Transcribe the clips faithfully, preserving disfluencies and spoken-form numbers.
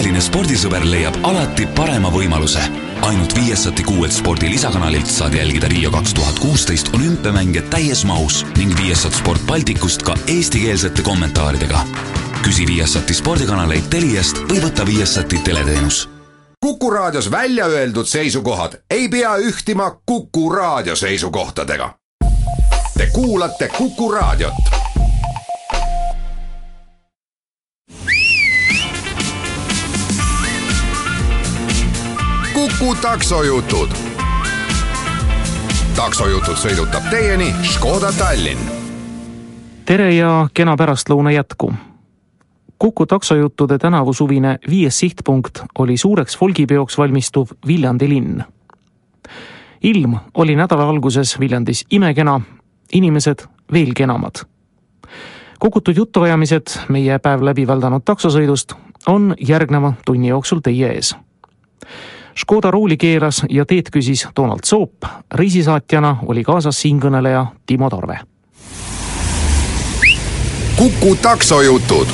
tõeline spordisõber leiab alati parema võimaluse. Ainult Viasati kuuelt spordi lisakanalilt saad jälgida Rio kaks tuhat kuusteist olümpiamänge täies mahus ning Viasat Sport Baltikust ka eestikeelsete kommentaaridega. Küsi Viasati spordikanaleid Teliast või võta Viasati teleteenus. Kuku raadios välja öeldud seisukohad ei pea ühtima Kuku raadio seisukohtadega. Te kuulate Kuku raadiot. Kuku taksojutud. Taksojutud sõidutab teieni Škoda Tallinn. Tere ja kena pärastlõuna jätku. Kuku taksojuttude tänavusuvine viies sihtpunkt oli suureks folgipeoks valmistuv Viljandi linn. Ilm oli nädala alguses Viljandis imekena, inimesed veel kenamad. Kogutud jutuajamised meie päev läbi väldanud taksosõidust on järgneva tunni jooksul teie ees. Škoda rooli keeras ja teed küsis Donald Soop, reisisaatjana oli kaasas siinkõneleja Timo Torve. Kuku taksojutud.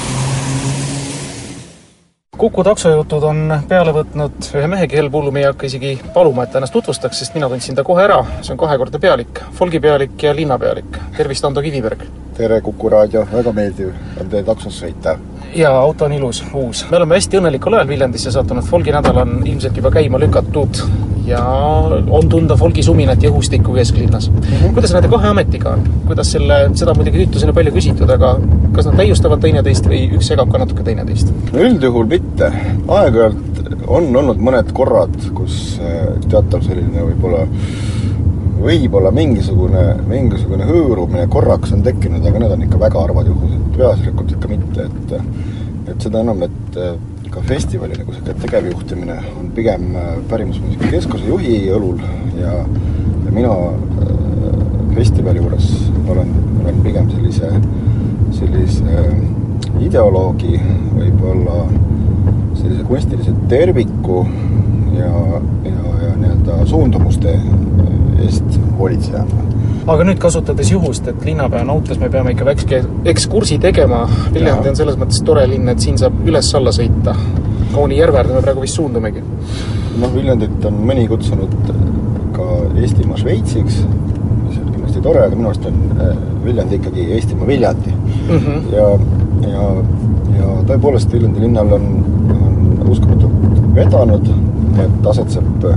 Kuku taksojutud on peale võtnud ühe mehe, kel pullu me ei hakka isegi paluma, et ennast tutvustaks, sest mina tundsin ta kohe ära. See on kahekordne pealik, folgipealik ja linnapealik. Tervist, Ando Kiviberg. Tere, Kuku raadio, väga meeldiv on teie taksos sõita. Ja auto on ilus, uus. Me oleme hästi õnnelikul ajal Viljandisse saatunud. Folgi nädal on ilmselt juba käima lükatud ja on tunda folgi suminat ja õhustikku kesklinnas. Mm-hmm. Kuidas nende kahe ametiga on? Kuidas selle, seda muidugi tüütusena palju küsitud, aga kas nad täiustavad teineteist või üks segab ka natuke teineteist? Üldjuhul mitte. Aeg-ajalt on olnud mõned korrad, kus teatav selline võib-olla võib-olla mingisugune, mingisugune hõõrumine korraks on tekkinud, aga need on ikka väga arvad juhused, peaaslikult ikka mitte, et, et seda enam, et ka festivali nagu see tegevjuhtimine on pigem pärimusmuusika keskuse juhi õlul ja, ja mina festivali juures olen, olen pigem sellise, sellise ideoloogi, võib-olla sellise kunstilise terviku ja, ja, ja nii-öelda suundumuste eest hoolitsejana. Aga nüüd kasutades juhust, et linnapea nautes me peame ikka väikse ekskursi tegema. Viljandi on selles mõttes tore linn, et siin saab üles-alla sõita. Kauni järväärdme me praegu vist suundumegi. No, Viljandit on mõni kutsunud ka Eestimaa Šveitsiks, mis on kindlasti tore, aga minu arust on Viljandi ikkagi Eestimaa Viljandi. Mm-hmm. Ja, ja, ja tõepoolest Viljandi linnal on, on uskumatult vedanud, et asetseb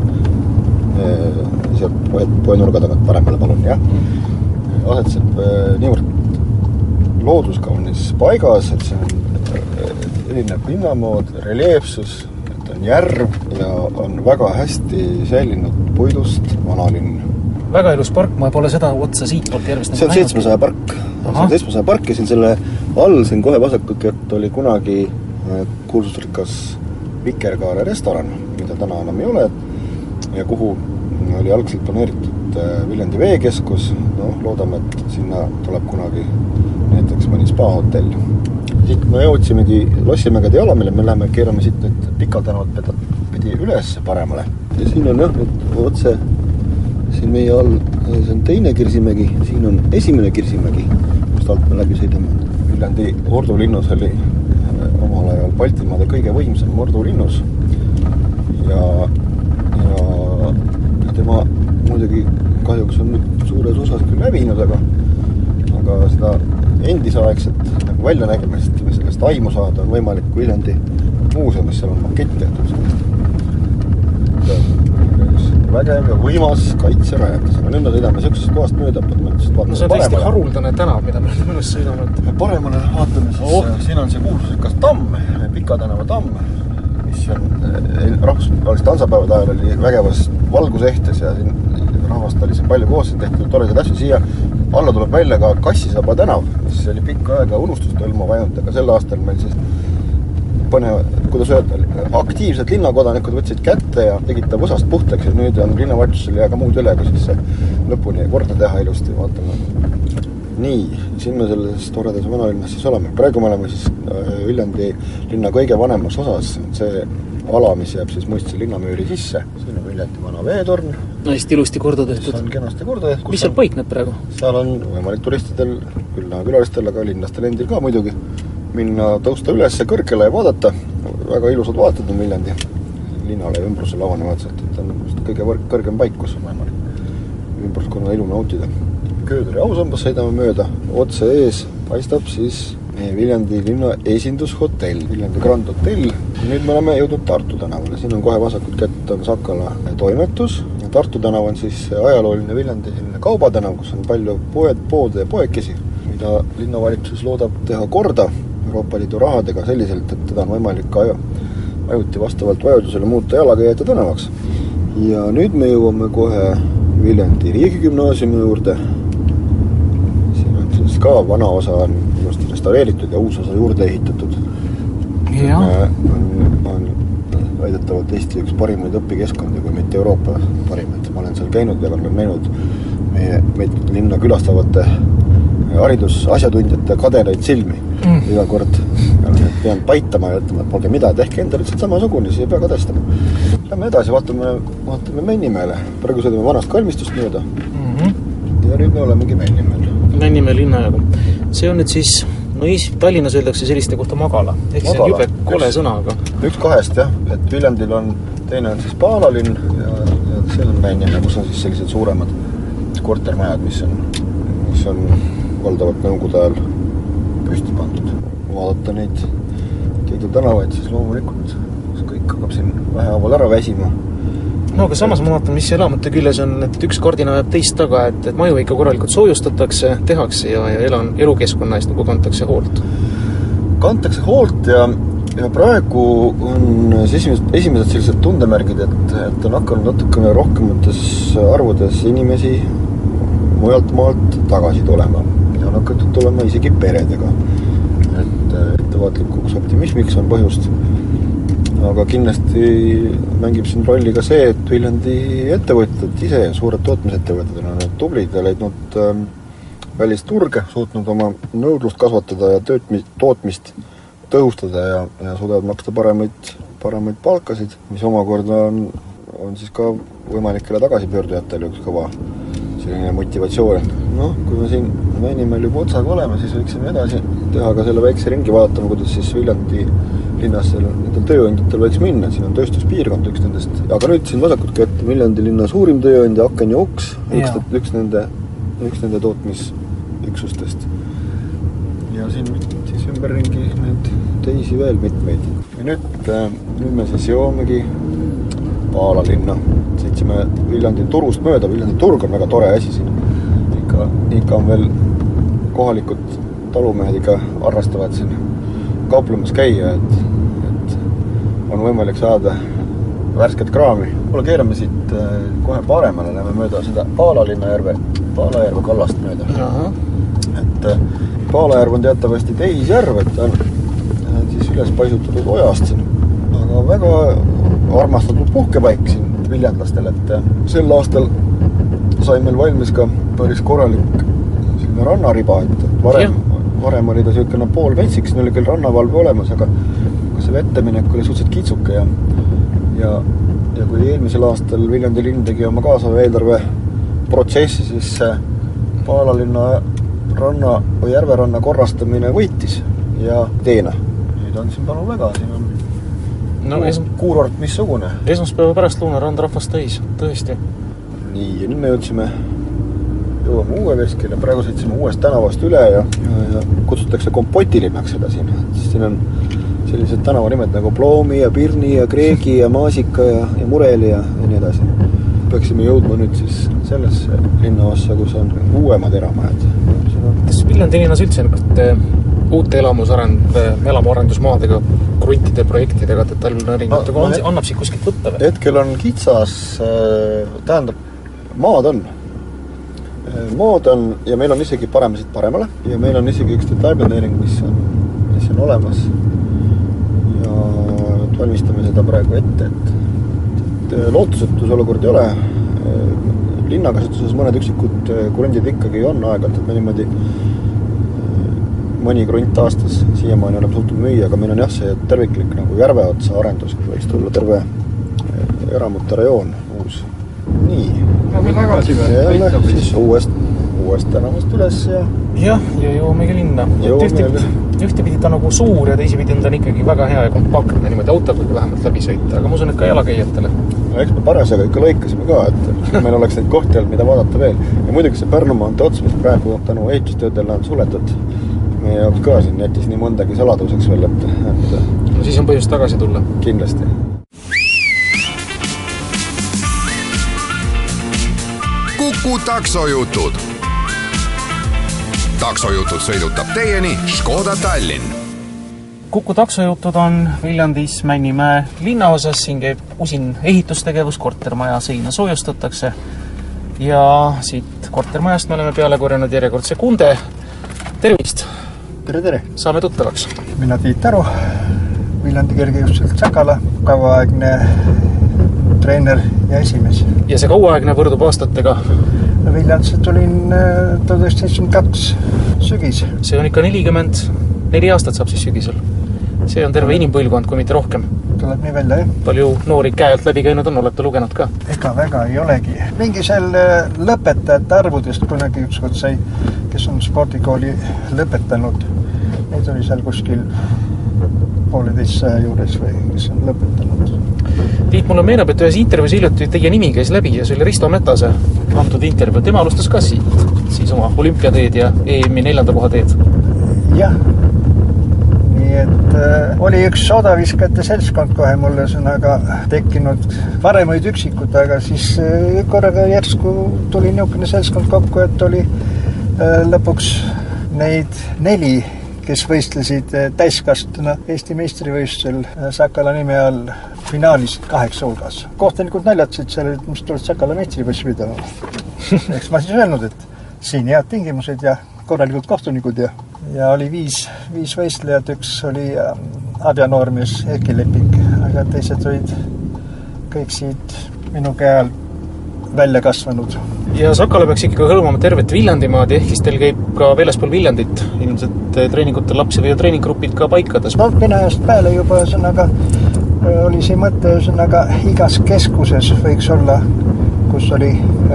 sealt poe nurga tagant paremale palun, jah. Asetseb niivõrd looduskaunis paigas, et see on erinev linnamood, reljeefsus, et on järv ja on väga hästi säilinud puidust vanalinn. Väga ilus park, ma pole seda otsa siit poolt järvest. See on seitsmesaja park. See on seitsmesaja park ja siin selle all, siin kohe vasakut oli kunagi kuulsusrikas Vikerkaare restoran, mida täna enam ei ole, ja kuhu oli algselt planeeritud Viljandi veekeskus, no, loodame, et sinna tuleb kunagi näiteks mõni spa-hotell. Siit me jõudsimegi Lossimägede jala, mille me läheme keerame siit nüüd Pika tänavat pidi üles paremale. Ja siin on jah, nüüd otse siin meie all, see on teine Kirsimägi, siin on esimene Kirsimägi, kust alt me läbi sõidame. Viljandi ordulinnus oli omal ajal Baltimaade kõige võimsam ordulinnus ja, ja tema muidugi kahjuks on nüüd suures osas küll läbinud, aga, aga seda endisaegset nagu väljanägemist või sellest aimu saada on võimalik Viljandi muuseumis, seal on makett tehtud sellest. Vägev ja võimas kaitserajatis, aga nüüd me sõidame sellisest kohast mööda. No see on täiesti haruldane tänav, mida me mõnest sõidame. Paremale vaatame siis, oh. Siin on see kuulsusrikas tamm, Pika tänava tamm, mis on rahvusvahelist tansapäevade ajal oli vägevas valgusehtes ja siin rahvast oli siin palju koos, tehtud toredaid asju. Siia alla tuleb välja ka Kassisaba tänav, mis oli pikka aega unustust hõlma vajunud, aga sel aastal meil siis põnev, kuidas öelda, aktiivsed linnakodanikud võtsid kätte ja tegid ta võsast puhtaks ja nüüd on linnavalitsusel ja ka muud üle, kui siis lõpuni korda teha ilusti, vaatame. Nii, siin me selles toredas vanalinnas siis oleme. Praegu me oleme siis Viljandi linna kõige vanemas osas, see ala, mis jääb siis muistse linnamüüri sisse. Siin on Viljandi vana veetorn. No hästi ilusti korda tehtud. See on kenasti korda tehtud. Mis seal paikneb praegu? Seal on võimalik turistidel, küll külalistele, aga linnastel endil ka muidugi minna tõusta üles kõrgele ja vaadata, väga ilusad vaated on Viljandi linnale ja ümbrusele avanevad, et on kõige võrk, kõrgem paik, kus on võimalik ümbruskonna ilu nautida. Kööderi ausambas sõidame mööda, otse ees paistab siis meie Viljandi linna esindushotell, Viljandi Grand Hotell. Nüüd me oleme jõudnud Tartu tänavale, siin on kohe vasakut kätt on Sakala toimetus. Tartu tänav on siis ajalooline Viljandi kaubatänav, kus on palju poed, poode ja poekesi, mida linnavalitsus loodab teha korda Euroopa Liidu rahadega selliselt, et teda on võimalik aju, ajuti vastavalt vajadusele muuta jalakäijate tänavaks. Ja nüüd me jõuame kohe Viljandi riigigümnaasiumi juurde. Siin on siis ka vana osa on just restaureeritud ja uus osa juurde ehitatud. Ja. On, on väidetavalt Eesti üks parimaid õpikeskkondi, kui mitte Euroopa parimaid. Ma olen seal käinud ja olen näinud meie, meid linna külastavate haridusasjatundjate kadenaid silmi mm. iga kord. Pean paitama ja ütlema, et polge mida, tehke enda lihtsalt samasugune, siis ei pea kadestama. Lähme edasi, vaatame, vaatame Männimäele. Praegu sõidame vanast kalmistust mööda. Mm-hmm. Ja nüüd me olemegi Männimäel. Männimäe linnajagu. See on nüüd siis, no Tallinnas öeldakse selliste kohta magala. Ehk magala. See on jube kole üks, sõna, aga... Üks kahest, jah. Et Viljandil on, teine on siis Paalalinn ja, ja see on Männimäe, kus on siis sellised suuremad kortermajad, mis on, mis on valdavalt nõukogude ajal püsti pandud. Vaadata neid teedu tänavaid, siis loomulikult see kõik hakkab siin vähehaaval ära väsima. No aga samas ma vaatan, mis elamute küljes on, et üks kardina ajab teist taga, et, et maju ikka korralikult soojustatakse, tehakse ja, ja elan, elukeskkonna eest nagu kantakse hoolt. Kantakse hoolt ja, ja praegu on esimesed, esimesed sellised tundemärgid, et, et on hakanud natukene rohkemates arvudes inimesi mujalt maalt tagasi tulema ja on hakatud tulema isegi peredega. Et ettevaatlikuks optimismiks on põhjust. Aga kindlasti mängib siin rolli ka see, et Viljandi ettevõtted ise, suured tootmisettevõtted on need tublid ja leidnud ähm, välist turge, suutnud oma nõudlust kasvatada ja töötmist, tootmist tõhustada ja, ja suudavad maksta paremaid, paremaid palkasid, mis omakorda on, on siis ka võimalikele tagasipöördujatele üks kõva selline motivatsioon. Noh, kui me siin Männimäel juba otsaga oleme, siis võiksime edasi teha ka selle väikse ringi vaatama, kuidas siis Viljandi linnas nendel tööandjatel võiks minna. Siin on tööstuspiirkond üks nendest. Aga nüüd siin vasakut kätte Viljandi linna suurim tööandja Aken ja Uks, üks, üks, nende, üks nende tootmisüksustest. Ja siin siis ümberringi need teisi veel mitmeid. Ja nüüd, nüüd me siis jõuamegi Paala linna. Sõitsime Viljandi turust mööda. Viljandi turg on väga tore asi siin. Ikka, ikka on veel kohalikud talumehed ikka arrastavad siin kauplemas käia, et, et on võimalik saada värsket kraami. Kuule, keerame siit kohe paremale, läheme mööda seda Paalalinna-järve, Paalajärve kallast mööda. Aha. Et Paalajärv on teatavasti tehisjärv, et on siis üles paisutatud ojast siin. Aga väga armastatud puhkepaik siin viljandlastel, et sel aastal sai meil valmis ka päris korralik selline rannariba, et varem, varem oli ta selline pool metsik, siin oli küll rannavalve olemas, aga see vetteminek oli suhteliselt kitsuke ja, ja, ja kui eelmisel aastal Viljandi linn tegi oma kaasava eelarve protsessi, siis Paalalinna ranna või järveranna korrastamine võitis ja teena. Nüüd on siin panu väga, siin on no, esm... kuurort missugune. Esmaspäeva pärast lõunarand rahvast täis, tõesti. Nii, ja nüüd me jõudsime, jõuame uue veskile, praegu sõitsime uuest tänavast üle ja, ja, ja kutsutakse kompotilinnaks seda siin. Siin on sellised tänavanimed nagu Ploomi ja Pirni ja Kreegi ja Maasika ja, ja Mureli ja, ja nii edasi. Peaksime jõudma nüüd siis sellesse linnaossa, kus on uuemad eramajad. Kas Viljandi linnas üldse uute elamusarend, elamuarendusmaadega, kruntide projektidega, detailnõringutega no, no, annab siit kuskilt võtta või? Hetkel on kitsas, tähendab, maad on. Maad on ja meil on isegi parem siit paremale ja meil on isegi üks detailplaneering, mis on, mis on olemas ja valmistame seda praegu ette, et, et lootusetus olukord ei ole. Linnakasutuses mõned üksikud krundid ikkagi on aegalt, et me niimoodi mõni krunt aastas siiamaani oleme suutnud müüa, aga meil on jah see terviklik nagu järve otsa arendus, kus võiks tulla terve eramute rajoon uus. Nii. Lähme tagasi veel. Jälle siis uuest, uuest tänavast üles ja jah, ja jõuamegi linna. Ühtepidi, ühtepidi ta nagu suur ja teisipidi on ta ikkagi väga hea ja kompaktne, niimoodi autoga vähemalt läbi sõita, aga ma usun, et ka jalakäijatele. Eks me parasjaga ikka lõikasime ka, et meil oleks neid kohti olnud, mida vaadata veel. Ja muidugi see Pärnumaante ots, mis praegu tänu ehitustöödele on suletud, meie jaoks ka siin jättis nii mõndagi saladuseks veel, et, et no siis on põhjust tagasi tulla. Kindlasti. Kuku taksojutud. Taksojutud sõidutab teieni Škoda Tallinn. Kuku taksojutud on Viljandis Männimäe linnaosas, siin käib usin ehitustegevus, kortermaja seina soojustatakse ja siit kortermajast me oleme peale korjanud järjekordse kunde. Tervist! Tere, tere! Saame tuttavaks. Mina Tiit Aru, Viljandi kergejõustilt Sakala, kauaaegne treener ja esimees. Ja see kauaaegne võrdub aastatega? Viljandisse tulin tuhat üheksasada seitsekümmend kaks sügis. See on ikka nelikümmend neli aastat saab siis sügisel. See on terve inimpõlvkond, kui mitte rohkem. Tuleb nii välja, jah. Palju noori käelt läbi käinud on, olete lugenud ka? Ega väga ei olegi. Mingi seal lõpetajate arvudest kunagi ükskord sai, kes on spordikooli lõpetanud. Neid oli seal kuskil pooleteist saja juures või kes on lõpetanud. Tiit, mulle meenab, et ühes intervjuus hiljuti teie nimi käis läbi ja see oli Risto Metase antud intervju. Tema alustas ka siit, siis oma olümpiateed ja E M-i neljanda koha teed. Jah. Nii et äh, oli üks odaviskajate seltskond kohe mulle sõnaga tekkinud varemaid üksikud, aga siis äh, korraga järsku tuli niisugune seltskond kokku, et oli äh, lõpuks neid neli, kes võistlesid täiskastuna Eesti meistrivõistlusel Sakala nime all finaalis kaheksa hulgas. Kohtanikud naljatasid seal, et mis tuled Sakala meistrivõistlus pidama. Eks ma siis öelnud, et siin head tingimused ja korralikud kohtunikud ja, ja oli viis, viis võistlejad, üks oli abjanoormees Erki Lepik, aga teised olid kõik siit minu käe all välja kasvanud. Ja Sakala peaks ikkagi hõlmama tervet Viljandimaad, ehk siis teil käib ka väljaspool Viljandit. Ilmselt treeningutel lapsi või treeninggrupid ka paikades. No Venajast peale juba sõnaga oli see mõte sõnaga igas keskuses võiks olla, kus oli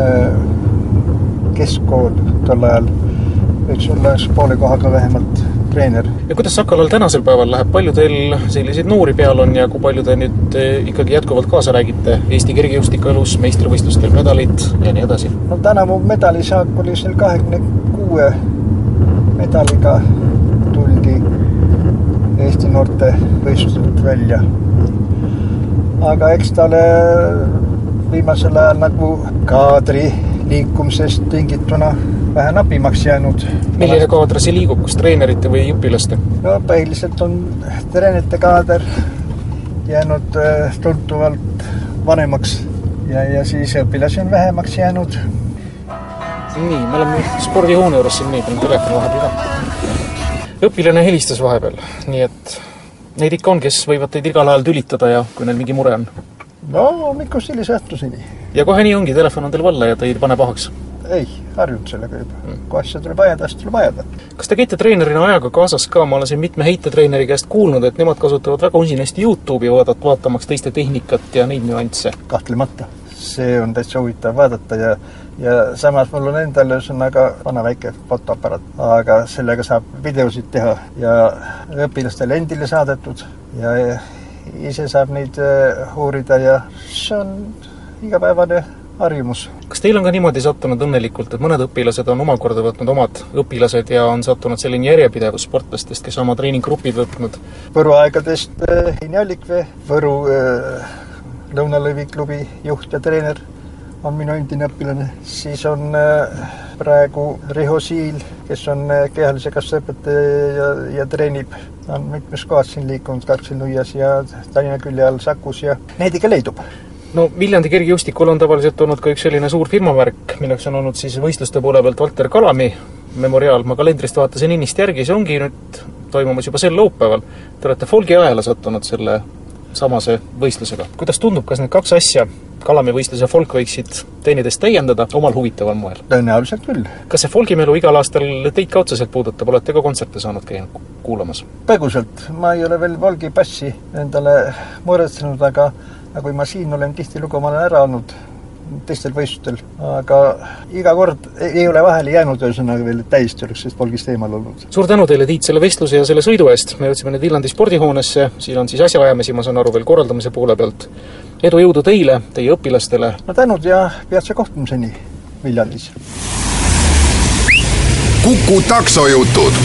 keskkool tol ajal, võiks olla poole kohaga vähemalt treener. Ja kuidas Sakalal tänasel päeval läheb? Palju teil selliseid noori peal on ja kui palju te nüüd ikkagi jätkuvalt kaasa räägite Eesti kergejõustikuelus, meistrivõistlustel medalid ja nii edasi? No tänavu medalisaak oli seal kahekümne kuue medaliga tuldi Eesti noorte võistluselt välja. Aga eks talle viimasel ajal nagu kaadri liikumisest tingituna vähe napimaks jäänud. Milline kaadra see liigub, kus treenerite või õpilaste? No põhiliselt on treenerite kaader jäänud tuntuvalt vanemaks ja, ja siis õpilasi on vähemaks jäänud. Nii, me oleme spordihoone juures siin nii, pean telefoni vahepeal ka. Õpilane helistas vahepeal, nii et neid ikka on, kes võivad teid igal ajal tülitada ja kui neil mingi mure on. No, mikus sellise õhtuseni. Ja kohe nii ongi, telefon on teil valla ja ta ei pane pahaks. Ei, harjunud sellega juba. Mm. Kui asja tuleb ajada, asja tuleb ajada. Kas te käite treenerina ajaga kaasas ka? Ma olen siin mitme heitetreeneri käest kuulnud, et nemad kasutavad väga usinesti YouTube'i vaadat, vaatamaks teiste tehnikat ja neid nüansse. Kahtlemata. See on täitsa huvitav vaadata ja, ja samas mul on endale sõnaga vana väike fotoapparat, aga sellega saab videosid teha ja õpilastele endile saadetud ja ise saab neid uurida ja see on igapäevane harjumus. Kas teil on ka niimoodi sattunud õnnelikult, et mõned õpilased on omakorda võtnud omad õpilased ja on sattunud selline järjepidevus sportlastest, kes oma treeninggrupid võtnud? Võru aegadest Heini Allikvee, Võru äh, Lõunalõvi klubi juht ja treener on minu endine õpilane. Siis on äh, praegu Riho Siil, kes on äh, kehalise kasvuõpetaja ja, ja treenib. On mitmes kohas siin liikunud Karksil-Nuias ja Tallinna külje all Sakus ja neid ikka leidub. No Viljandi kergejõustikul on tavaliselt olnud ka üks selline suur firmavärk, milleks on olnud siis võistluste poole pealt Valter Kalami memoriaal. Ma kalendrist vaatasin innist järgi, see ongi nüüd toimumas juba sel laupäeval. Te olete Folgi ajale sattunud selle samase võistlusega. Kuidas tundub, kas need kaks asja, Kalami võistlus ja Folk võiksid teineteist täiendada omal huvitaval moel? Tõenäoliselt küll. Kas see Folgimelu igal aastal teid ka otseselt puudutab? Olete ka kontserte saanud käinud kuulamas? Põgusalt. Ma ei ole veel Folgi passi endale muretsenud, aga aga kui ma siin olen tihtilugu, ma olen ära olnud teistel võistlustel, aga iga kord ei ole vahele jäänud ühesõnaga veel täiesti oleks sellest polgist eemal olnud. Suur tänu teile, Tiit, selle vestluse ja selle sõidu eest. Me jõudsime nüüd Viljandi spordihoonesse, siin on siis asjaajamisi, ma saan aru, veel korraldamise poole pealt. Edu jõudu teile, teie õpilastele. No tänud ja peatse kohtumiseni Viljandis. Kuku taksojutud.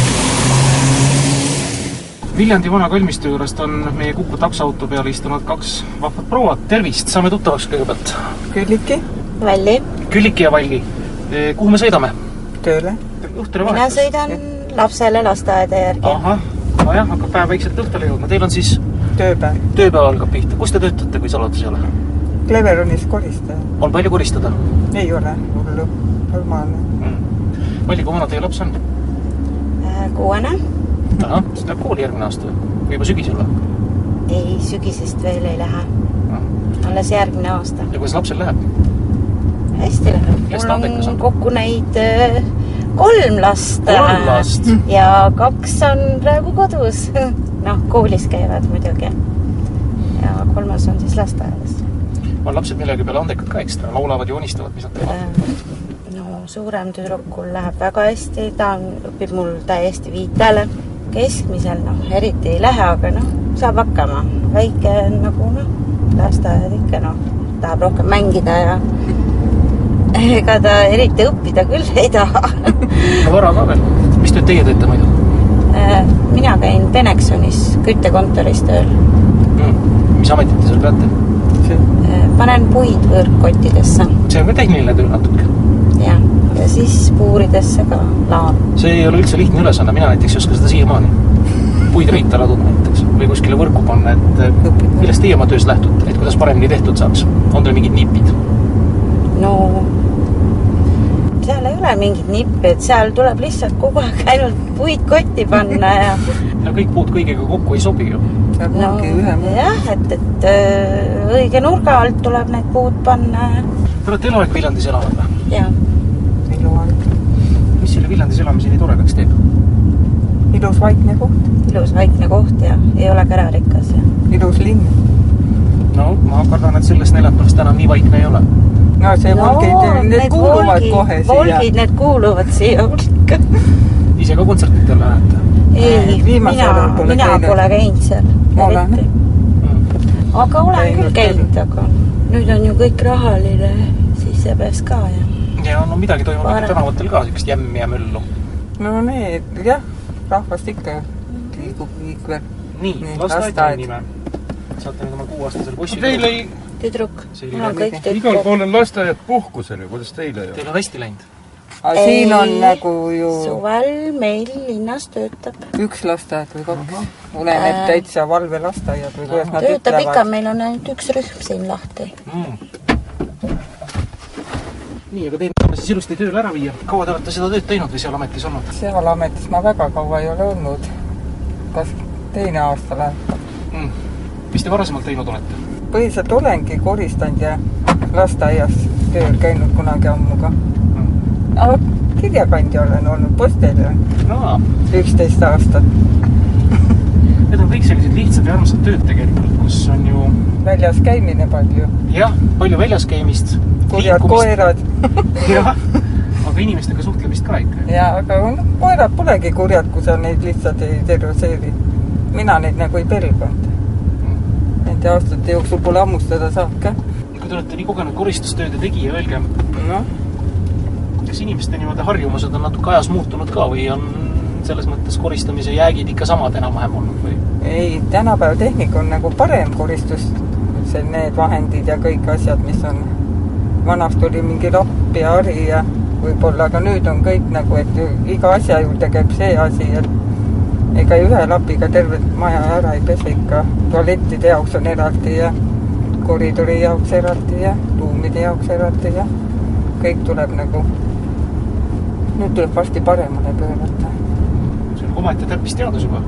Viljandi vana kalmistu juurest on meie Kuku taksoauto peale istunud kaks vahvat prouad. Tervist, saame tuttavaks kõigepealt. Külliki. Valli. Külliki ja Valgi. Kuhu me sõidame? Tööle. Õhtune Mina vahetus. sõidan lapsele lasteaeda järgi. Aha, no jah, hakkab päev väikselt õhtule jõudma. Teil on siis Tööpäev. tööpäev algab pihta. Kus te töötate, kui saladus ei ole? Cleveronis koristaja. On palju koristada? Ei ole hullu. Normaalne. Mm. Valli, kui vana teie laps on? Kuuene. Aha, siis läheb kooli järgmine aasta või juba sügisel või? Ei, sügisest veel ei lähe. Alles järgmine aasta. Ja kuidas lapsel läheb? Hästi läheb. Kes Mul tandekas on on? kokku neid äh, kolm last. Kolm last? Ja kaks on praegu kodus. Noh, koolis käivad muidugi. Ja kolmas on siis lasteaedas. On lapsed millegi peale andekad ka ekstra? Laulavad, joonistavad, mis nad teevad? No, suurem tüdrukul läheb väga hästi. Ta on, õpib mul täiesti viitele. Keskmisel, noh, eriti ei lähe, aga noh, saab hakkama. Väike nagu, noh, lasteajad ikka, noh, tahab rohkem mängida ja ega ta eriti õppida küll ei taha. No vara ka veel. Mis tööd teie teete muidu? Mina käin Benexonis küttekontoris tööl. Mm. Mis ametit te seal peate? Panen puid võõrkottidesse. See on ka tehniline töö natuke. Ja, ja siis puuridesse ka laan. See ei ole üldse lihtne ülesanne, mina näiteks ei oska seda siiamaani. Puid riita laduda näiteks või kuskile võrku panna, et millest teie oma töös lähtute, et kuidas paremini tehtud saaks? On teil mingid nipid? No, seal ei ole mingid nippi, et seal tuleb lihtsalt kogu aeg ainult puid kotti panna ja... No kõik puud kõigega kokku ei sobi ju. No, jah, et, et öö, õige nurga alt tuleb need puud panna. Te olete eluaeg Viljandis elanud või? Jah. Eluaeg. Mis selle Viljandis elamise nii toredaks teeb? Ilus vaikne koht. Ilus vaikne koht ja ei ole kärarikas. Ja. Ilus linn. No, ma kardan, et selles neljapäevast täna nii vaikne ei ole. No see no, volgid, need kuuluvad volgi, kohe siia. Volgid, need kuuluvad siia hulka. Ise ka kontsertidel lähete? Ei, mina, pole mina käinud. pole käinud seal. Mm. Aga olen küll käinud, aga nüüd on ju kõik rahaline, siis see pääs ka. Ja, ja no midagi toimub Vare. Tänavatel ka, sellist jämmi ja müllu. No need, jah, rahvast ikka liigub liikvel. Nii, nii lasteaed nime. Saate nüüd oma kuuaastasel bussil. Teil ei... Tüdruk. Igal pool on lasteajad puhkusel ju, kuidas teile ju? Teil on hästi läinud. Aga siin on nagu ju... Suvel meil linnas töötab. Üks lasteaed või kaks. Oleneb äh... täitsa valve lasteaiad või kuidas nad töötab ütlevad. Ikka, meil on ainult üks rühm siin lahti. Mm. Nii, aga teil on siis ilusti tööl ära viia. Kaua te olete seda tööd teinud või seal ametis olnud? Seal ametis ma väga kaua ei ole olnud. Kas teine aasta läheb? Mm. Mis te varasemalt teinud olete? Põhiliselt olengi koristanud ja lasteaias tööl käinud kunagi ammuga. Aga kirjakandja olen olnud postel no. üksteist aastat. Need on kõik sellised lihtsad ja armsad tööd tegelikult, kus on ju... Väljas käimine palju. Jah, palju väljas käimist. Kurjad koerad. jah, aga inimestega suhtlemist ka ikka. Ja, aga no, koerad polegi kurjad, kui sa neid lihtsalt ei terroseeri. Mina neid nagu ei pelganud. Nende aastate jooksul pole ammustada saab ka. Kui te olete nii kogenud koristustööde tegija, öelge... No. Kas inimeste niimoodi harjumused on natuke ajas muutunud ka või on selles mõttes koristamise jäägid ikka samad enam-vähem olnud? Või? Ei, tänapäeva tehnika on nagu parem koristus. See need vahendid ja kõik asjad, mis on... Vanast oli mingi lapp ja hari ja võib-olla, aga nüüd on kõik nagu, et iga asja juurde käib see asi, et ega ühe lapiga tervet maja ära ei pese ikka. Tualettide jaoks on eraldi ja koridori jaoks eraldi ja ruumide jaoks eraldi ja kõik tuleb nagu... Nüüd tuleb varsti paremale pöörata. See on omaette täppis teadus juba.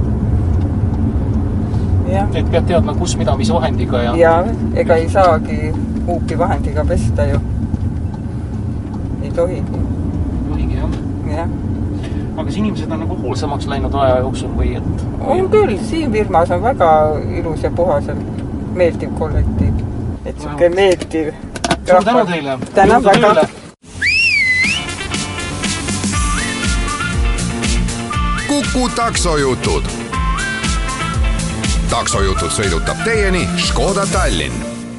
Ja. Et pead teadma, kus, mida, mis vahendiga ja... Ja, ega ei saagi huupi vahendiga pesta ju. Ei tohigi. Tohigi, jah. Ja. Aga kas inimesed on nagu hoolsamaks läinud aja jooksul või et... On küll, siin firmas on väga ilus ja puhaselt meeldiv kollektiiv. Et siuke meeldiv Suur tänu teile! Tänan väga! Kuku taksojutud. Taksojutud sõidutab teieni Škoda Tallinn.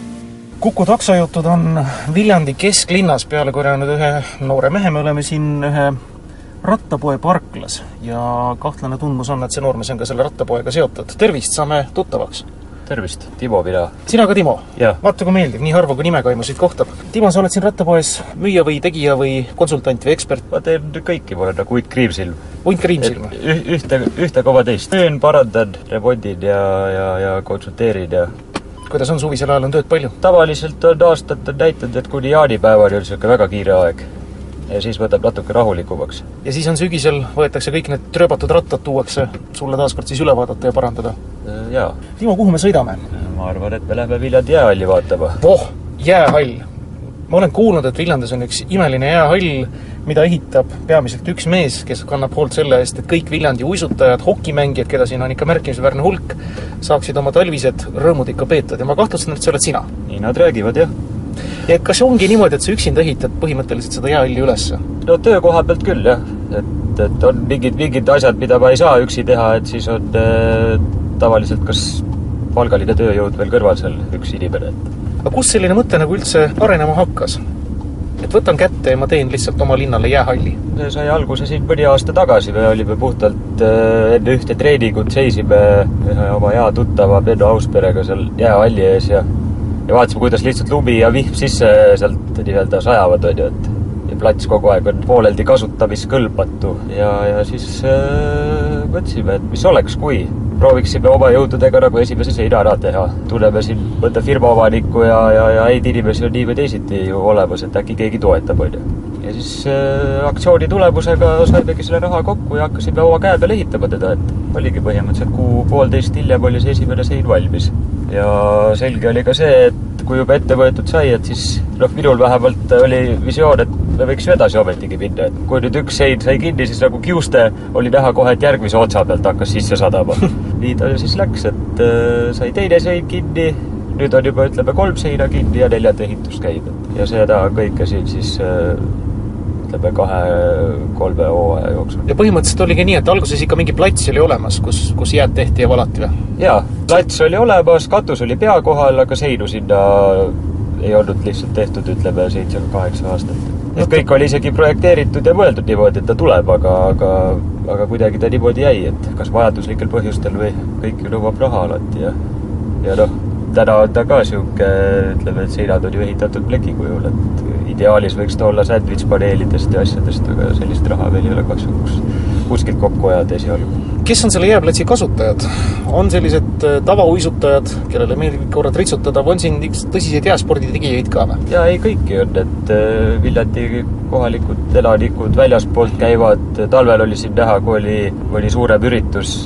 Kuku taksojutud on Viljandi kesklinnas peale korjanud ühe noore mehe. Me oleme siin ühe rattapoe parklas ja kahtlane tundmus on, et see noormees on ka selle rattapoega seotud. Tervist, saame tuttavaks. Tervist, Timo mina. Sina ka, Timo? Jah. Vaata, kui meeldib, nii harva kui nimekaimusid kohtab. Timo, sa oled siin rattapoes müüja või tegija või konsultant või ekspert? Ma teen kõiki, ma olen nagu Uit Kriimsilm. Uit Kriimsilm? Ühte, ühte koma teist. Müün, parandan, remondin ja, ja, ja konsulteerin ja... Kuidas on suvisel ajal, on tööd palju? Tavaliselt on aastat on näitanud, et kuni jaanipäevani on selline väga kiire aeg. Ja siis võtab natuke rahulikumaks. Ja siis on sügisel, võetakse kõik need trööbatud rattad, tuuakse sulle taaskord siis üle vaadata ja parandada. Jaa. Timo, kuhu me sõidame? Ma arvan, et me lähme Viljandi jäähalli vaatama. Voh, jäähall. Ma olen kuulnud, et Viljandis on üks imeline jäähall, mida ehitab peamiselt üks mees, kes kannab hoolt selle eest, et kõik Viljandi uisutajad, hokimängijad, keda siin on ikka märkimisväärne hulk, saaksid oma talvised rõõmud ikka peetud. Ja ma kahtlustan, et see oled sina. Nii nad räägivad, jah. Ja kas ongi niimoodi, et sa üksinda ehitad põhimõtteliselt seda jäähalli ülesse? No töökoha pealt küll, jah. Et, et on mingid, mingid asjad, mida ma ei saa üksi teha, et siis on äh, tavaliselt kas palgaline tööjõud veel kõrval seal üks inimene. Aga kus selline mõte nagu üldse arenema hakkas? Et võtan kätte ja ma teen lihtsalt oma linnale jäähalli. See sai alguse siin mõni aasta tagasi. Me olime puhtalt äh, enne ühte treeningut seisime ühe oma hea tuttava Benno Ausperega seal jäähalli ees ja Ja vaatasime, kuidas lihtsalt lumi ja vihm sisse sealt nii-öelda sajavad on ju, et ja plats kogu aeg on pooleldi kasutamiskõlbmatu ja, ja siis äh, mõtlesime, et mis oleks, kui prooviksime oma jõududega nagu esimese seina ära teha. Tunneme siin mõnda firma omanikku ja, ja, ja häid inimesi on nii või teisiti ju olemas, et äkki keegi toetab on ju. Ja siis äh, aktsiooni tulemusega saimegi selle raha kokku ja hakkasime oma käe peal ehitama teda, et oligi põhimõtteliselt kuu poolteist hiljem oli see esimene sein valmis. Ja selge oli ka see, et kui juba ette võetud sai, et siis noh, minul vähemalt oli visioon, et me võiks ju edasi ometigi minna. Et kui nüüd üks sein sai kinni, siis nagu kiuste oli näha kohe, et järgmise otsa pealt hakkas sisse sadama. Nii ta siis läks, et äh, sai teine sein kinni, nüüd on juba ütleme kolm seina kinni ja neljad ehitus käib. Ja seda kõike siin siis äh, ütleme kahe-kolme hooaja jooksul. Ja põhimõtteliselt oligi nii, et alguses ikka mingi plats oli olemas, kus, kus jääd tehti ja valati või? Jaa, plats oli olemas, katus oli pea kohal, aga seinu sinna ei olnud lihtsalt tehtud, ütleme, seitse-kaheksa aastat. Et kõik oli isegi projekteeritud ja mõeldud niimoodi, et ta tuleb, aga, aga, aga kuidagi ta niimoodi jäi, et kas vajaduslikel põhjustel või kõik ju nõuab raha alati ja, ja noh, täna on ta ka siuke, ütleme, et seinad on ju ehitatud pleki kujul, et ideaalis võiks ta olla sandwich-paneelidest ja asjadest, aga sellist raha veel ei ole kasuks kuskilt kokku ajada esialgu. Kes on selle jääplatsi kasutajad? On sellised tavauisutajad, kellele meeldib korrad ritsutada, või on siin tõsiseid jääspordi tegijaid ka või? Jaa, ei kõiki on, et Viljandi kohalikud elanikud väljaspoolt käivad, talvel oli siin näha, kui oli, oli suurem üritus,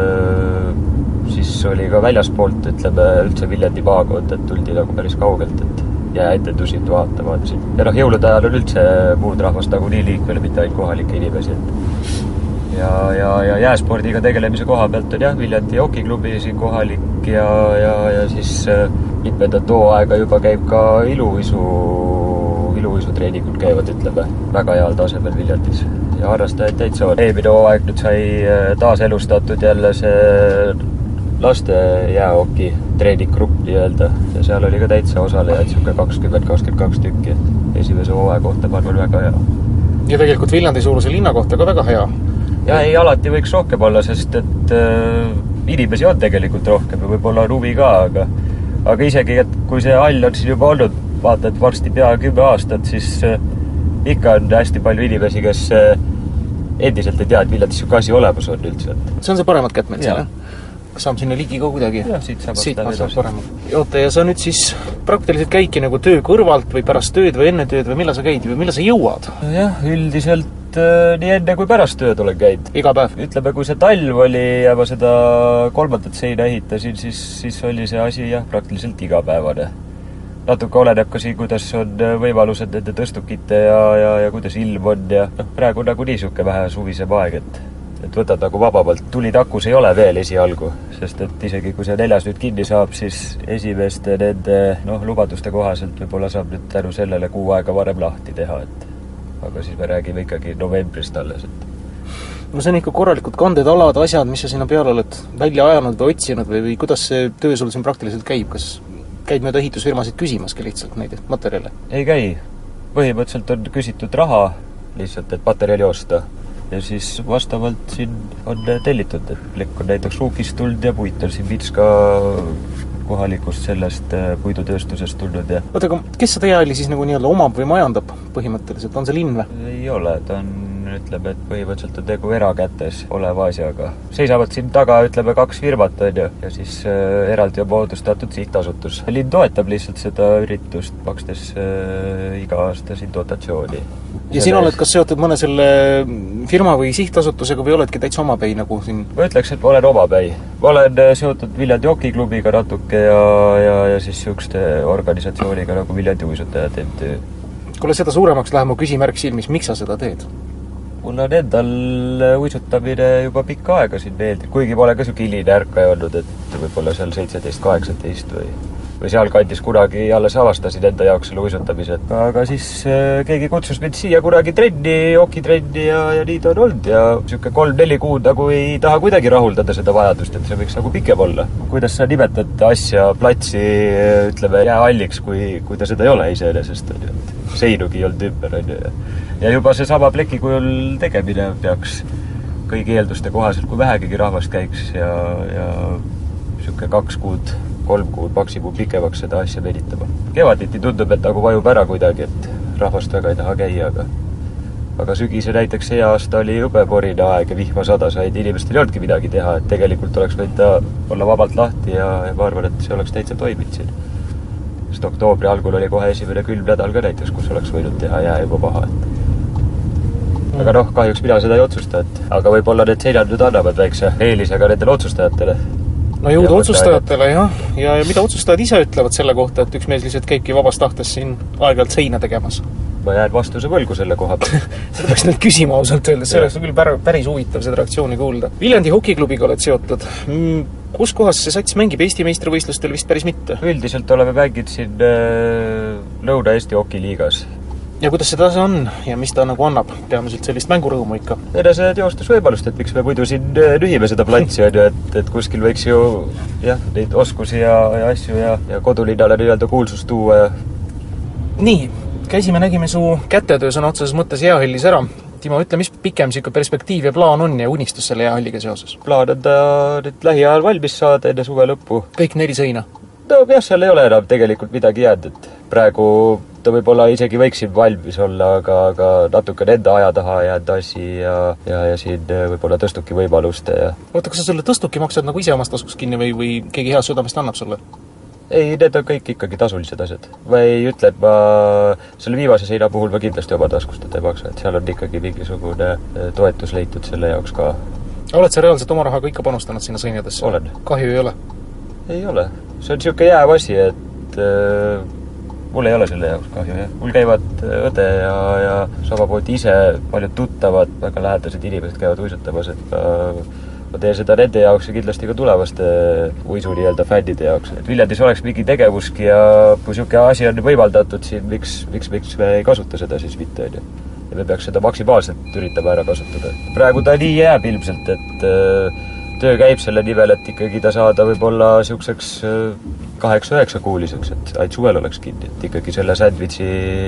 siis oli ka väljaspoolt, ütleme, üldse Viljandi maakond, et tuldi nagu päris kaugelt, et jääetendusid vaatavad siin. Ja noh, jõulude ajal on üldse muud rahvast nagu nii liikvele, mitte ainult kohalike inimesi, et ja, ja, ja jääspordiga tegelemise koha pealt on jah, Viljandi hokiklubi siin kohalik ja, ja, ja siis mitmendat hooaega juba käib ka iluisu, iluisu treeningud käivad, ütleme, väga heal tasemel Viljandis ja harrastajaid täitsa on. Eelmine hooaeg nüüd sai taas elustatud jälle see laste jäähoki treeninggrupp nii-öelda ja seal oli ka täitsa osalejaid siuke kakskümmend kakskümmend kaks tükki. Esimese hooaja kohta ma arvan väga hea. Ja tegelikult Viljandi suuruse linna kohta ka väga hea. Ja ei, alati võiks rohkem olla, sest et äh, inimesi on tegelikult rohkem ja võib-olla on huvi ka, aga, aga isegi, et kui see hall on siin juba olnud, vaata, et varsti pea kümme aastat, siis äh, ikka on hästi palju inimesi, kes äh, endiselt ei tea, et Viljandis siuke asi olemas on üldse. See on see paremat kätt meil siin, jah? Kas saab sinna ligi ka kuidagi? Jah, siit saab siit saab paremalt. Oota, ja sa nüüd siis praktiliselt käidki nagu töö kõrvalt või pärast tööd või enne tööd või millal sa käid või millal sa jõuad? Jah, üldiselt äh, nii enne kui pärast tööd olen käid. Iga päev? Ütleme, kui see talv oli ja ma seda kolmandat seina ehitasin, siis, siis oli see asi jah, praktiliselt igapäevane. Natuke oleneb ka siin, kuidas on võimalused nende tõstukite ja, ja, ja kuidas ilm on ja noh, praegu nagu nii siuke vähe suvisem aeg, et et võtad nagu vabamalt. Tulitakus ei ole veel esialgu, sest et isegi kui see neljas nüüd kinni saab, siis esimeste nende noh, lubaduste kohaselt võib-olla saab nüüd tänu sellele kuu aega varem lahti teha, et aga siis me räägime ikkagi novembrist alles, et no see on ikka korralikud kanded, alad, asjad, mis sa sinna peale oled välja ajanud või otsinud või, või kuidas see töö sul siin praktiliselt käib, kas käid mööda ehitusfirmasid küsimaski lihtsalt neid materjale? Ei käi. Põhimõtteliselt on küsitud raha lihtsalt, et materjali osta. Ja siis vastavalt siin on tellitud, et plekk on näiteks Ruukist tulnud ja puit on siin Vitska kohalikust sellest puidutööstusest tulnud. Ja oota, aga kes seda jääli siis nagu nii-öelda omab või majandab põhimõtteliselt? On see linn või? Ei ole, ta on, ütleme, et põhimõtteliselt on tegu erakätes oleva asjaga. Seisavad siin taga, ütleme, kaks firmat on ju, ja siis äh, eraldi on moodustatud sihtasutus. Linn toetab lihtsalt seda üritust, makstes äh, iga aasta siin dotatsiooni. Ja siin oled kas seotud mõne selle firma või sihtasutusega või oledki täitsa omapäi nagu siin? Ma ütleks, et ma olen omapäi. Ma olen seotud Viljandi Jokiklubiga natuke ja, ja, ja siis sihukeste organisatsiooniga nagu Viljandi uisutajad M T. Kuule, seda suuremaks läheb mu küsimärk silmis, miks sa seda teed? Mul on endal uisutamine juba pikka aega siin meeldib, kuigi ma olen ka siuke hiline ärkaja olnud, et võib-olla seal seitseteist kaheksateist või või seal kandis kunagi alles avastasin enda jaoks selle uisutamise. Aga siis äh, keegi kutsus mind siia kunagi trenni, okitrenni ja, ja nii ta on olnud ja siuke kolm-neli kuud nagu ei taha kuidagi rahuldada seda vajadust, et see võiks nagu pikem olla. Kuidas sa nimetad asja platsi, ütleme, jäähalliks, kui, kui ta seda ei ole iseenesest, on ju, et seinugi ei olnud ümber, on ju. Ja juba see sama pleki kujul tegemine peaks kõigi eelduste kohaselt, kui vähegigi rahvast käiks ja, ja siuke kaks kuud kolm kuud maksimum pikemaks seda asja venitama. Kevaditi tundub, et nagu vajub ära kuidagi, et rahvast väga ei taha käia, aga aga sügise näiteks see aasta oli jube porine aeg ja vihma sada said, inimestel ei olnudki midagi teha, et tegelikult oleks võinud ta olla vabalt lahti ja, ja ma arvan, et see oleks täitsa toiminud siin. Sest oktoobri algul oli kohe esimene külm nädal ka näiteks, kus oleks võinud teha jää juba maha. Et aga noh, kahjuks mina seda ei otsusta, et aga võib-olla need seinad nüüd annavad väikse eelisega nendele otsustajatele. No jõudu otsustajatele, jah. Ja, ja mida otsustajad ise ütlevad selle kohta, et üks mees lihtsalt käibki vabast tahtes siin aeg-ajalt seina tegemas? Ma jään vastuse võlgu selle koha peal. Seda peaks nüüd küsima ausalt öeldes, see oleks küll päris huvitav seda reaktsiooni kuulda. Viljandi Jokiklubiga oled seotud. Kus kohas see sats mängib? Eesti meistrivõistlustel vist päris mitte? Üldiselt oleme mängid siin äh, Lõuna-Eesti Jokiliigas. Ja kuidas see tase on ja mis ta nagu annab? Peamiselt sellist mängurõumu ikka. Enese teostusvõimalust, et miks me muidu siin nühime seda platsi, on ju, et, et kuskil võiks ju jah, neid oskusi ja, ja asju ja, ja kodulinnale nii-öelda kuulsust tuua. Ja... Nii, käisime, nägime su kätetöö sõna otseses mõttes jäähallis ära. Timo, ütle, mis pikem siuke perspektiiv ja plaan on ja unistus selle jäähalliga seoses? Plaan on ta nüüd lähiajal valmis saada enne suve lõppu. Kõik neli seina? No jah, seal ei ole enam tegelikult midagi jäänud, et praegu ta võib-olla isegi võiksin valmis olla, aga, aga natuke nende aja taha jäänud asi ja, ja, ja siin võib-olla tõstuki võimaluste. Ja... Oota, kas sa selle tõstuki maksad nagu ise omast taskus kinni või, või keegi hea südamest annab sulle? Ei, need on kõik ikkagi tasulised asjad. Või ütled, ma selle viimase seina puhul ma kindlasti oma taskust ei maksa, et seal on ikkagi mingisugune toetus leitud selle jaoks ka. Oled sa reaalselt oma rahaga ikka panustanud sinna sõinadesse? Olen. Kahju ei ole? Ei ole. See on siuke jääv asi, et äh, mul ei ole selle jaoks kahju, jah. Mul käivad õde ja, ja samamoodi ise paljud tuttavad, väga lähedased inimesed käivad uisutamas, et ma, ma teen seda nende jaoks ja kindlasti ka tulevaste uisu nii-öelda fännide jaoks. Et Viljandis oleks mingi tegevuski ja kui siuke asi on võimaldatud siin, miks, miks, miks me ei kasuta seda siis mitte, on ju. Ja me peaks seda maksimaalselt üritama ära kasutada. Praegu ta nii jääb ilmselt, et äh, töö käib selle nimel, et ikkagi ta saada võib-olla siukseks kaheksa-üheksa kuuliseks, et ainult suvel oleks kinni, et ikkagi selle sandwichi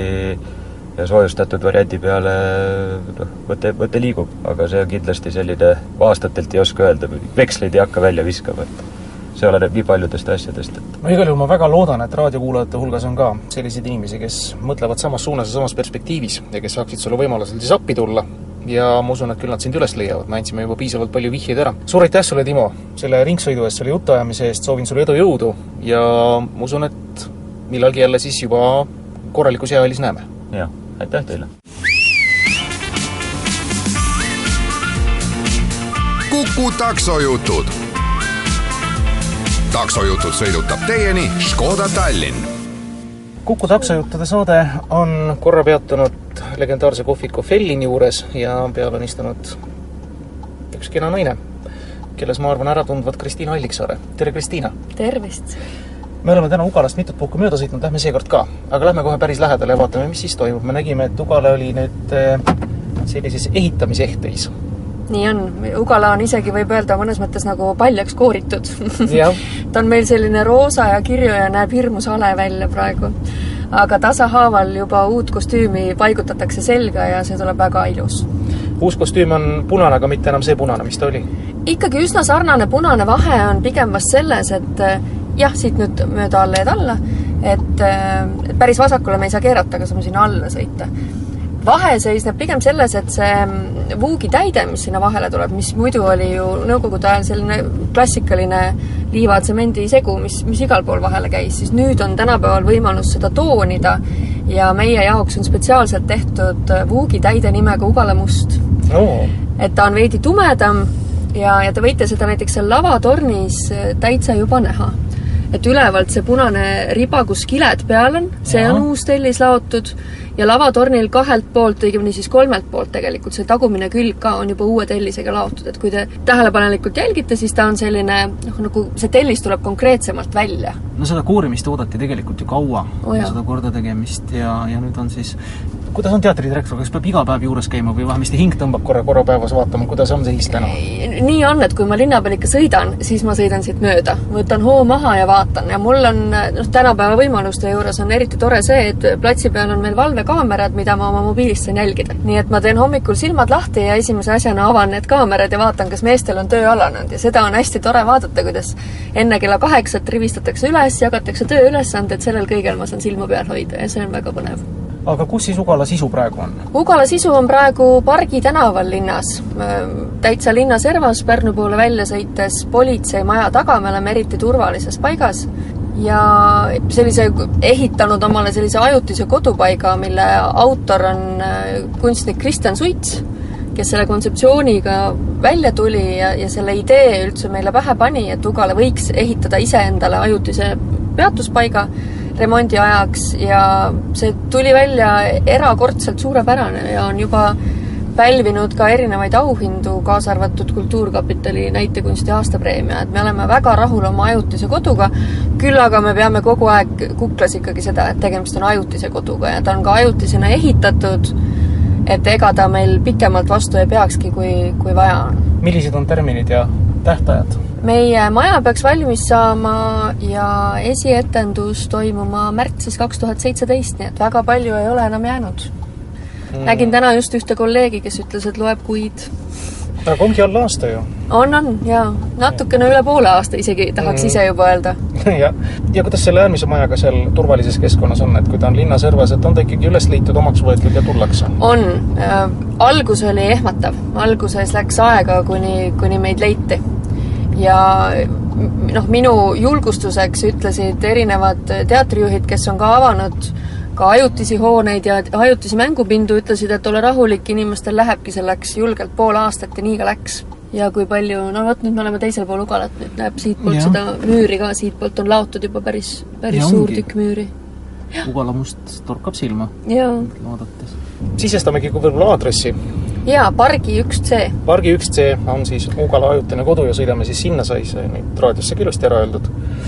ja soojustatud variandi peale noh, mõte, mõte liigub, aga see on kindlasti selline, aastatelt ei oska öelda, veksleid ei hakka välja viskama, et see oleneb nii paljudest asjadest. Et... No igal juhul ma väga loodan, et raadiokuulajate hulgas on ka selliseid inimesi, kes mõtlevad samas suunas ja samas perspektiivis ja kes saaksid sulle võimalusel siis appi tulla. Ja ma usun, et küll nad sind üles leiavad. Me andsime juba piisavalt palju vihjeid ära. Suur aitäh sulle, Timo, selle ringsõidu eest, selle jutuajamise eest. Soovin sulle edu jõudu ja ma usun, et millalgi jälle siis juba korralikus jäähallis näeme. Ja, aitäh teile. Kuku taksojutud. Taksojutud sõidutab teieni Škoda Tallinn. Kuku taksojuttude saade on korra peatunud legendaarse kohviku Fellini juures ja peal on istunud üks kena naine, kelles ma arvan ära tundvat Kristiina Alliksaare. Tere, Kristiina! Tervist! Me oleme täna Ugalast mitut puhku mööda sõitnud, lähme seekord ka. Aga lähme kohe päris lähedale ja vaatame, mis siis toimub. Me nägime, et Ugala oli nüüd sellises ehitamisehteis. Nii on. Ugala on isegi, võib öelda, mõnes mõttes nagu paljaks kooritud. Ta on meil selline roosa ja kirju ja näeb hirmus hale välja praegu. Aga tasahaaval juba uut kostüümi paigutatakse selga ja see tuleb väga ilus. Uus kostüüm on punane, aga mitte enam see punane, mis ta oli? Ikkagi üsna sarnane. Punane vahe on pigem vast selles, et jah, siit nüüd mööda alla ja alla, et päris vasakule me ei saa keerata, aga saame sinna alla sõita. Vahe seisneb pigem selles, et see vuugi täide, mis sinna vahele tuleb, mis muidu oli ju nõukogude ajal selline klassikaline liivatsemendi segu, mis, mis igal pool vahele käis, siis nüüd on tänapäeval võimalus seda toonida ja meie jaoks on spetsiaalselt tehtud vuugi täide nimega Ugala must. Oh. Et ta on veidi tumedam ja, ja te võite seda näiteks seal lavatornis täitsa juba näha. Et ülevalt see punane riba, kus kiled peal on, see ja. On uus tellis laotud ja lavatornil kahelt poolt, õigemini siis kolmelt poolt tegelikult, see tagumine külg ka on juba uue tellisega laotud, et kui te tähelepanelikult jälgite, siis ta on selline, noh, nagu see tellis tuleb konkreetsemalt välja. No seda koorimist oodati tegelikult ju kaua, oh, seda korda tegemist ja, ja nüüd on siis... Kuidas on teatridirektor, kas peab iga päev juures käima või vähemasti hing tõmbab korra, korra päevas vaatama, kuidas on see täna? Nii on, et kui ma linna peal ikka sõidan, siis ma sõidan siit mööda. Võtan hoo maha ja vaatan ja mul on, noh, tänapäeva võimaluste juures on eriti tore see, et platsi peal on meil valvekaamerad, mida ma oma mobiilist saan jälgida. Nii et ma teen hommikul silmad lahti ja esimese asjana avan need kaamerad ja vaatan, kas meestel on töö alanud ja seda on hästi tore vaadata, kuidas enne kella kaheksat rivistatakse üles, jagatakse töö ülesanded, sellel kõigel ma saan silma peal hoida ja see on väga põnev. Aga kus siis Ugala sisu praegu on? Ugala sisu on praegu Pargi tänaval linnas. Täitsa linna servas Pärnu poole välja sõites politsei maja taga, me oleme eriti turvalises paigas ja sellise ehitanud omale sellise ajutise kodupaiga, mille autor on kunstnik Kristjan Suits, kes selle kontseptsiooniga välja tuli ja, ja selle idee üldse meile pähe pani, et Ugala võiks ehitada ise endale ajutise peatuspaiga remondi ajaks ja see tuli välja erakordselt suurepärane ja on juba pälvinud ka erinevaid auhindu, kaasa arvatud Kultuurkapitali näitekunsti aastapreemia, et me oleme väga rahul oma ajutise koduga, küll aga me peame kogu aeg kuklas ikkagi seda, et tegemist on ajutise koduga ja ta on ka ajutisena ehitatud, et ega ta meil pikemalt vastu ei peakski, kui, kui vaja on. Millised on terminid ja tähtajad? Meie maja peaks valmis saama ja esietendus toimuma märtsis kaks tuhat seitseteist, nii et väga palju ei ole enam jäänud. Mm. Nägin täna just ühte kolleegi, kes ütles, et loeb kuid. Aga ongi all aasta ju. On, on, ja natukene üle poole aasta isegi tahaks mm. ise juba öelda. ja. ja kuidas selle äärmise majaga seal turvalises keskkonnas on, et kui ta on linnaservas, et on ta ikkagi üles leitud, omaks võetud ja tullakse? On. Äh, algus oli ehmatav. Alguses läks aega, kuni, kuni meid leiti. Ja noh, minu julgustuseks ütlesid erinevad teatrijuhid, kes on ka avanud ka ajutisi hooneid ja ajutisi mängupindu, ütlesid, et ole rahulik, inimestel lähebki selleks julgelt pool aastat ja nii ka läks. Ja kui palju, no võt, nüüd me oleme teisel pool Ugalat, nüüd näeb siit poolt ja. Seda müüri ka, siit poolt on laotud juba päris, päris suur tükk müüri. Ja. Ugala must torkab silma. Ja. Vaadates. Sisestamegi kui võib-olla aadressi. Jaa, Pargi üks C. Pargi üks C on siis Ugala ajutine kodu ja sõidame siis sinna sai see nüüd raadiosse kilusti ära öeldud.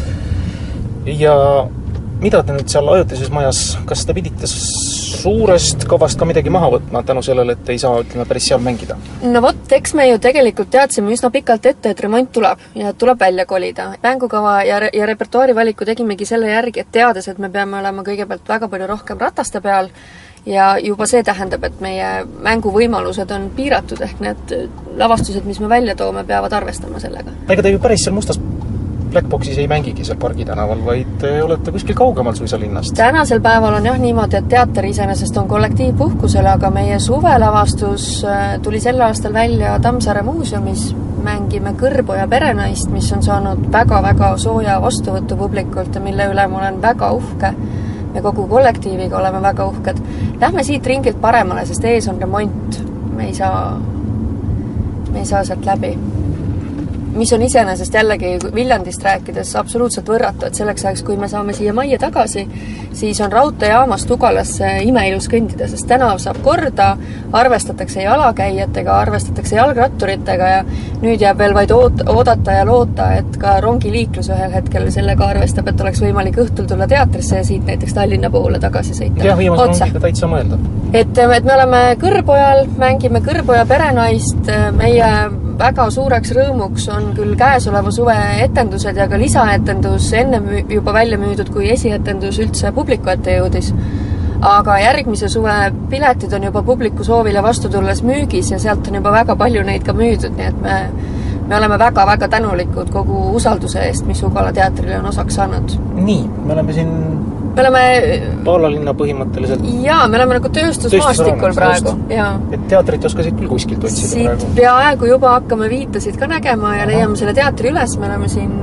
Ja mida te nüüd seal ajutises majas, kas te pidite suurest kavast ka midagi maha võtma tänu sellele, et ei saa, ütleme, päris seal mängida? No vot, eks me ju tegelikult teadsime üsna pikalt ette, et remont tuleb ja tuleb välja kolida. Mängukava ja, ja repertuaari valiku tegimegi selle järgi, et teades, et me peame olema kõigepealt väga palju rohkem rataste peal ja juba see tähendab, et meie mänguvõimalused on piiratud, ehk need lavastused, mis me välja toome, peavad arvestama sellega. Ega te ju päris seal mustas Blackboxis ei mängigi seal Pargi tänaval, vaid te olete kuskil kaugemal suisa linnast. Tänasel päeval on jah niimoodi, et teater iseenesest on kollektiivpuhkusel, aga meie suvelavastus tuli sel aastal välja Tammsaare muuseumis. Mängime Kõrbo ja perenaist, mis on saanud väga-väga sooja vastuvõttu publikult ja mille üle ma olen väga uhke. Me kogu kollektiiviga oleme väga uhked. Lähme siit ringilt paremale, sest ees on remont. Me ei saa, me ei saa sealt läbi. mis on iseenesest jällegi Viljandist rääkides absoluutselt võrratu, et selleks ajaks, kui me saame siia majja tagasi, siis on raudteejaamast Ugalasse imeilus kõndida, sest tänav saab korda, arvestatakse jalakäijatega, arvestatakse jalgratturitega ja nüüd jääb veel vaid oot- oodata ja loota, et ka rongiliiklus ühel hetkel sellega arvestab, et oleks võimalik õhtul tulla teatrisse ja siit näiteks Tallinna poole tagasi sõita. jah, viimase rongiga täitsa mõelda. Et, et me oleme Kõrpojal, mängime Kõrpoja perenaist, meie väga suureks rõõmuks on küll käesoleva suve etendused ja ka lisaetendus enne juba välja müüdud, kui esietendus üldse publiku ette jõudis. Aga järgmise suve piletid on juba publiku soovile vastu tulles müügis ja sealt on juba väga palju neid ka müüdud, nii et me, me oleme väga-väga tänulikud kogu usalduse eest, mis Ugala teatrile on osaks saanud. Nii, me oleme siin me oleme Paalalinna põhimõtteliselt. Jaa, me oleme nagu tööstusmaastikul praegu. Jaa. Et teatrit oskasid küll kuskilt otsida Siit praegu. peaaegu juba hakkame viitasid ka nägema ja leiame selle teatri üles. Me oleme siin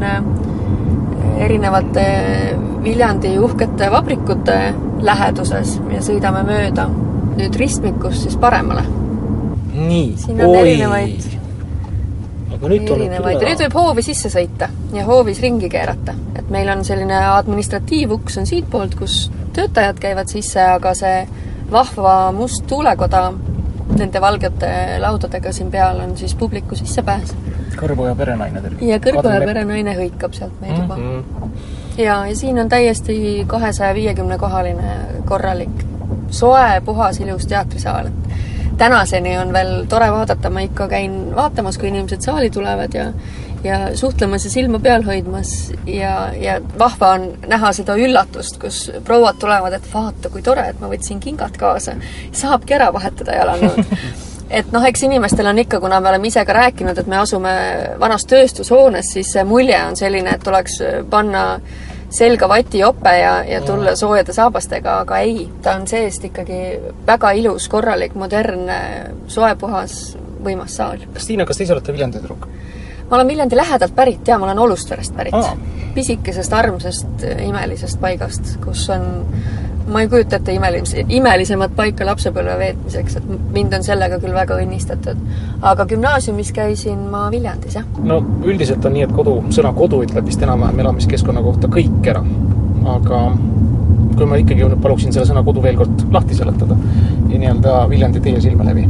erinevate Viljandi uhkete vabrikute läheduses ja sõidame mööda nüüd ristmikust siis paremale. Nii, siin on oi. erinevaid Aga nüüd erinevaid. Ja nüüd võib hoovi sisse sõita ja hoovis ringi keerata. Et meil on selline administratiivuks on siit poolt, kus töötajad käivad sisse, aga see vahva must tuulekoda nende valgete laudadega siin peal on siis publiku sissepääs. Kõrboja perenaine tervist. Ja Kõrboja perenaine hõikab sealt meid juba. Mm-hmm. Ja, ja siin on täiesti kahesaja viiekümne kohaline korralik soe, puhas, ilus teatrisaal. Tänaseni on veel tore vaadata, ma ikka käin vaatamas, kui inimesed saali tulevad ja, ja suhtlemas ja silma peal hoidmas ja, ja vahva on näha seda üllatust, kus prouad tulevad, et vaata, kui tore, et ma võtsin kingad kaasa. Saabki ära vahetada jalanõud. Et noh, eks inimestel on ikka, kuna me oleme ise ka rääkinud, et me asume vanas tööstushoones, siis see mulje on selline, et tuleks panna selga vati jope ja, ja tulla soojade saabastega, aga ei, ta on seest ikkagi väga ilus, korralik, modernne, soepuhas, võimas saal. Stiina, kas teise olete Viljandi tüdruk? Ma olen Viljandi lähedalt pärit ja ma olen Olustverest pärit. Aa. Pisikesest, armsast, imelisest paigast, kus on, ma ei kujuta ette imelis, imelisemat paika lapsepõlve veetmiseks, et mind on sellega küll väga õnnistatud. Aga gümnaasiumis käisin ma Viljandis, jah? No üldiselt on nii, et kodu, sõna kodu ütleb vist enam-vähem elamiskeskkonna kohta kõik ära. Aga kui ma ikkagi paluksin selle sõna kodu veel kord lahti seletada ja nii-öelda Viljandi teie silme läbi.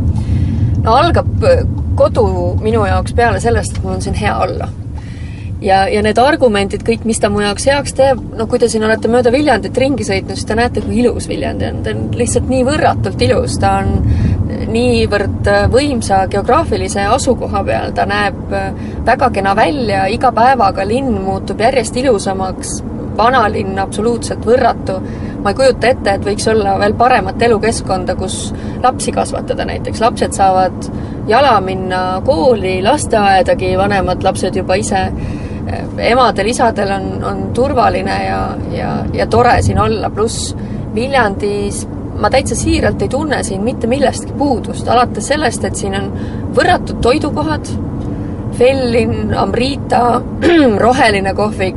No algab kodu minu jaoks peale sellest, et mul on siin hea olla. Ja, ja need argumendid, kõik, mis ta mu jaoks heaks teeb, no kui te siin olete mööda Viljandit ringi sõitnud, siis te näete, kui ilus Viljandi on. Ta on lihtsalt nii võrratult ilus, ta on niivõrd võimsa geograafilise asukoha peal, ta näeb väga kena välja, iga päevaga linn muutub järjest ilusamaks, vanalinn absoluutselt võrratu. Ma ei kujuta ette, et võiks olla veel paremat elukeskkonda, kus lapsi kasvatada näiteks. Lapsed saavad jala minna kooli, lasteaedagi, vanemad lapsed juba ise. Emadel, isadel on, on turvaline ja, ja, ja tore siin olla, pluss Viljandis ma täitsa siiralt ei tunne siin mitte millestki puudust, alates sellest, et siin on võrratud toidukohad, Fellin, Amrita, roheline kohvik,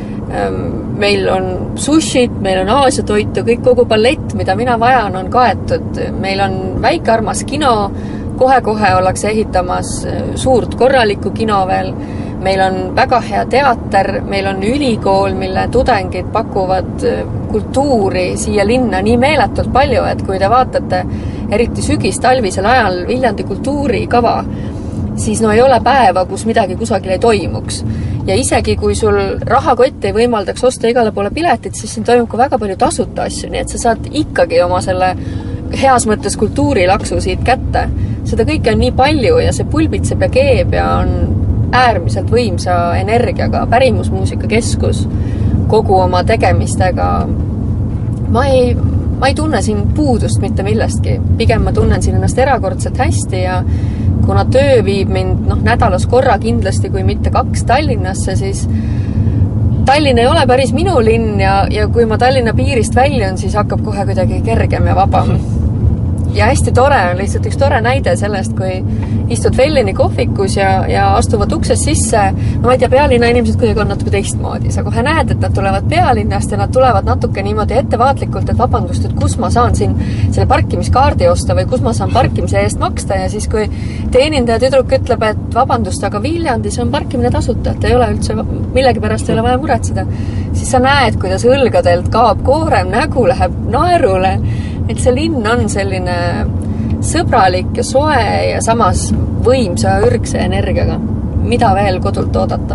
meil on sushit, meil on Aasia toitu, kõik kogu palett, mida mina vajan, on kaetud, meil on väike armas kino, kohe-kohe ollakse ehitamas suurt korralikku kino veel, meil on väga hea teater, meil on ülikool, mille tudengid pakuvad kultuuri siia linna nii meeletult palju, et kui te vaatate eriti sügis-talvisel ajal Viljandi kultuurikava, siis no ei ole päeva, kus midagi kusagil ei toimuks. Ja isegi kui sul rahakott ei võimaldaks osta igale poole piletit, siis siin toimub ka väga palju tasuta asju, nii et sa saad ikkagi oma selle heas mõttes kultuurilaksu siit kätte. Seda kõike on nii palju ja see pulbitseb ja keeb ja on äärmiselt võimsa energiaga, pärimusmuusika keskus kogu oma tegemistega. Ma ei, ma ei tunne siin puudust mitte millestki. Pigem ma tunnen siin ennast erakordselt hästi ja kuna töö viib mind noh, nädalas korra kindlasti, kui mitte kaks Tallinnasse, siis Tallinn ei ole päris minu linn ja, ja kui ma Tallinna piirist väljun, siis hakkab kohe kuidagi kergem ja vabam. ja hästi tore on lihtsalt üks tore näide sellest, kui istud Fellini kohvikus ja, ja astuvad uksest sisse, no ma ei tea, pealinna inimesed kuidagi on natuke teistmoodi. Sa kohe näed, et nad tulevad pealinnast ja nad tulevad natuke niimoodi ettevaatlikult, et vabandust, et kus ma saan siin selle parkimiskaardi osta või kus ma saan parkimise eest maksta ja siis kui teenindaja tüdruk ütleb, et vabandust, aga Viljandis on parkimine tasuta, et ei ole üldse, millegi pärast ei ole vaja muretseda, siis sa näed, kuidas õlgadelt kaob koorem, nägu läheb naerule, et see linn on selline sõbralik ja soe ja samas võimsa ürgse energiaga. Mida veel kodult oodata?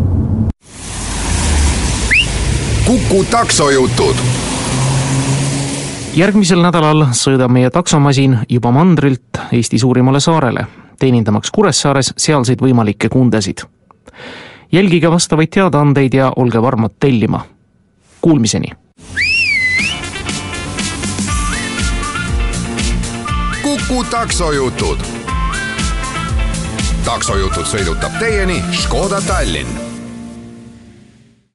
Kuku taksojutud. Järgmisel nädalal sõidab meie taksomasin juba mandrilt Eesti suurimale saarele, teenindamaks Kuressaares sealseid võimalikke kundesid. Jälgige vastavaid teadaandeid ja olge varmad tellima. Kuulmiseni! Kuku taksojutud. Taksojutud sõidutab teieni Škoda Tallinn.